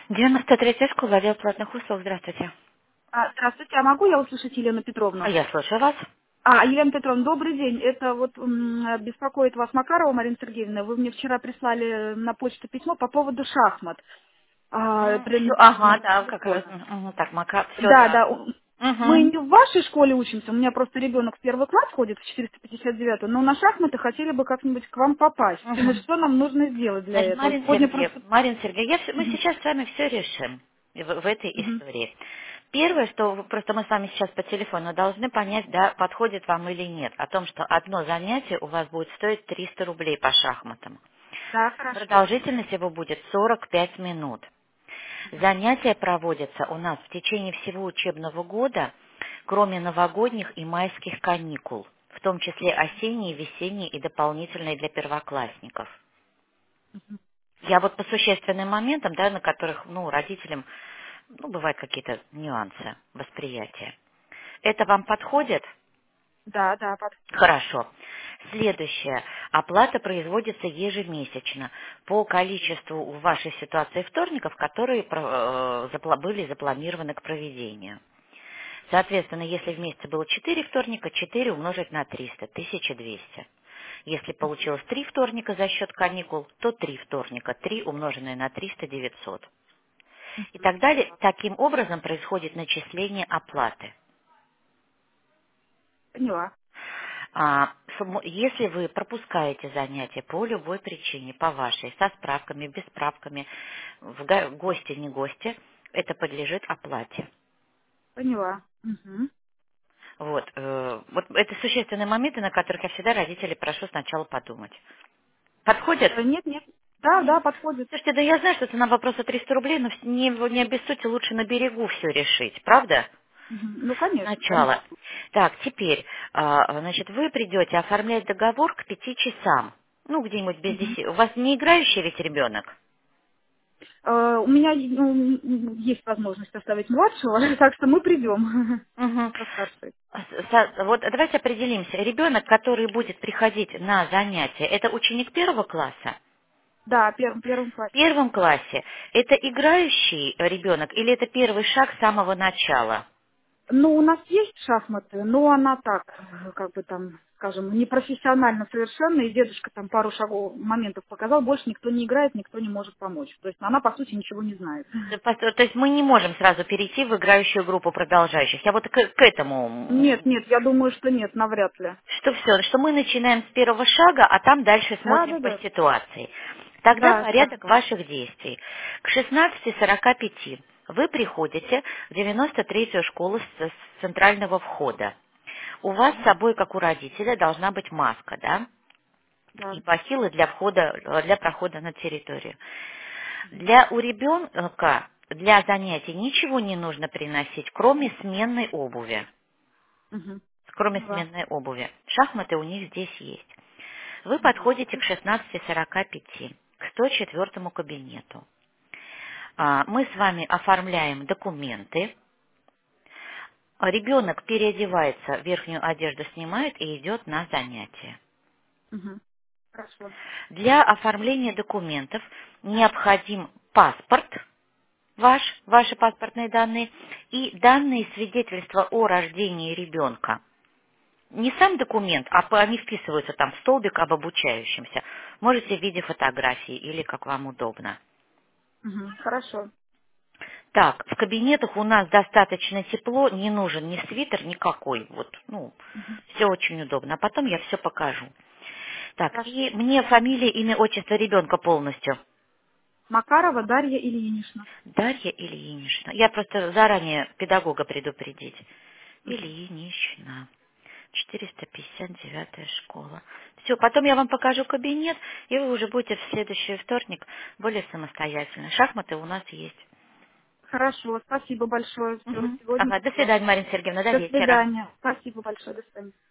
93-я школа, отдел платных услуг. Здравствуйте. Здравствуйте, а могу я услышать Елену А Петровну? я слушаю вас. Елена Петровна, добрый день. Это вот беспокоит вас Макарова Марина Сергеевна. Вы мне вчера прислали на почту письмо по поводу шахмат. Всё, ага, Номер да, как раз. телефона. Так, Мака, все, Да, да. да. Мы Мгм. не в вашей школе учимся, у меня просто ребенок в первый класс ходит, в 459, но на шахматы хотели бы как-нибудь к вам попасть. И Мгм. что нам нужно сделать для Значит, этого? Сегодня просто... Марин Сергей, мы Мгм, сейчас с вами все решим в этой мгм. истории. Первое, что просто мы с вами сейчас по телефону должны понять, да, подходит вам или нет, о том, что одно занятие у вас будет стоить 300 рублей по шахматам. Да, хорошо. Продолжительность его будет 45 минут. Занятия проводятся у нас в течение всего учебного года, кроме новогодних и майских каникул, в том числе осенние, весенние и дополнительные для первоклассников. Я вот по существенным моментам, да, на которых, родителям, бывают какие-то нюансы восприятия. Это вам подходит? Да, да, подходит. Хорошо. Следующее. Оплата производится ежемесячно по количеству в вашей ситуации вторников, которые были запланированы к проведению. Соответственно, если в месяце было 4 вторника, 4 умножить на 300, 1200. Если получилось 3 вторника за счет каникул, то 3 вторника, 3 умноженное на 300, 900. И так далее. Таким образом происходит начисление оплаты. Поняла. Если вы пропускаете занятия по любой причине, по вашей, со справками, без справками, гости, не гости, это подлежит оплате. Поняла. Мгм. Вот это существенные моменты, на которых я всегда родителей прошу сначала подумать. Подходит? Нет, нет. Да, да, подходит. Слушайте, да я знаю, что цена вопроса 300 рублей, но не обессудьте, лучше на берегу все решить, правда? Мгм. Ну, конечно, Сначала. конечно. Так, теперь, значит, вы придете оформлять договор к 5 часам. Ну, где-нибудь без Мгм. 10. У вас не играющий ведь ребенок? У меня есть возможность оставить младшего, так что мы придем Мгм. со старшей. Вот давайте определимся. Ребенок, который будет приходить на занятия, это ученик первого класса? Да, в первом В классе. первом классе это играющий ребенок или это первый шаг с самого начала? Ну, у нас есть шахматы, но она так, как бы там, скажем, непрофессионально совершенно, и дедушка там пару шагов, моментов показал, больше никто не играет, никто не может помочь. То есть она, по сути, ничего не знает. То есть мы не можем сразу перейти в играющую группу продолжающих. Я вот к этому. Нет, нет, я думаю, что нет, навряд ли. Что все, что мы начинаем с первого шага, а там дальше Да, смотрим да, по да. ситуации. Тогда Да, да. порядок ваших действий. К 16:45 вы приходите в 93-ю школу с центрального входа. У вас с собой, как у родителя, должна быть маска, да? Да. И бахилы для прохода на территорию. У ребенка для занятий ничего не нужно приносить, кроме сменной обуви. Мгм. Кроме Поняла. сменной обуви. Шахматы у них здесь есть. Вы Есть. подходите к 16:45, к 104 кабинету. Мы с вами оформляем документы. Ребенок переодевается, верхнюю одежду снимает и идет на занятия. Мгм. Хорошо. Для оформления документов необходим паспорт ваши паспортные данные и данные свидетельства о рождении ребенка. Не сам документ, они вписываются там в столбик об обучающемся. Можете в виде фотографии или как вам удобно. Мгм. Хорошо. Так, в кабинетах у нас достаточно тепло, не нужен ни свитер, никакой. Мгм. Все очень удобно. А потом я все покажу. Так, Хорошо. и мне фамилия, имя, отчество ребенка полностью. Макарова Дарья Ильинична. Дарья Ильинична. Я просто заранее педагога предупредить. Мгм. Ильинична. 459 школа. Все, потом я вам покажу кабинет, и вы уже будете в следующий вторник более самостоятельны. Шахматы у нас есть. Хорошо. Спасибо большое. Все. Мгм. Сегодня Ага, до приду. свидания, Марина Сергеевна, до До вечера. свидания. Спасибо большое. До свидания.